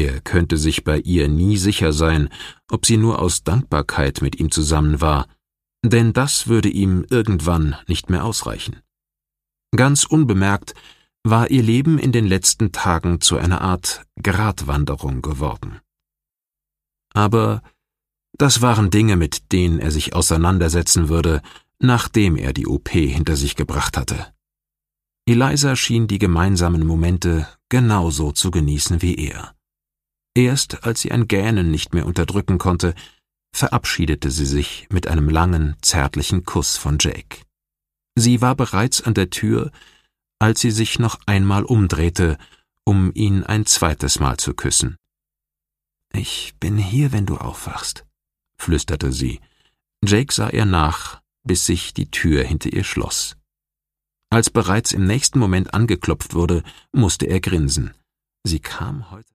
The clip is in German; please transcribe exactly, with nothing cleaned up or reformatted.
Er könnte sich bei ihr nie sicher sein, ob sie nur aus Dankbarkeit mit ihm zusammen war, denn das würde ihm irgendwann nicht mehr ausreichen. Ganz unbemerkt war ihr Leben in den letzten Tagen zu einer Art Gratwanderung geworden. Aber das waren Dinge, mit denen er sich auseinandersetzen würde, nachdem er die O P hinter sich gebracht hatte. Eliza schien die gemeinsamen Momente genauso zu genießen wie er. Erst als sie ein Gähnen nicht mehr unterdrücken konnte, verabschiedete sie sich mit einem langen, zärtlichen Kuss von Jake. Sie war bereits an der Tür, als sie sich noch einmal umdrehte, um ihn ein zweites Mal zu küssen. »Ich bin hier, wenn du aufwachst«, flüsterte sie. Jake sah ihr nach, bis sich die Tür hinter ihr schloss. Als bereits im nächsten Moment angeklopft wurde, musste er grinsen. Sie kam heute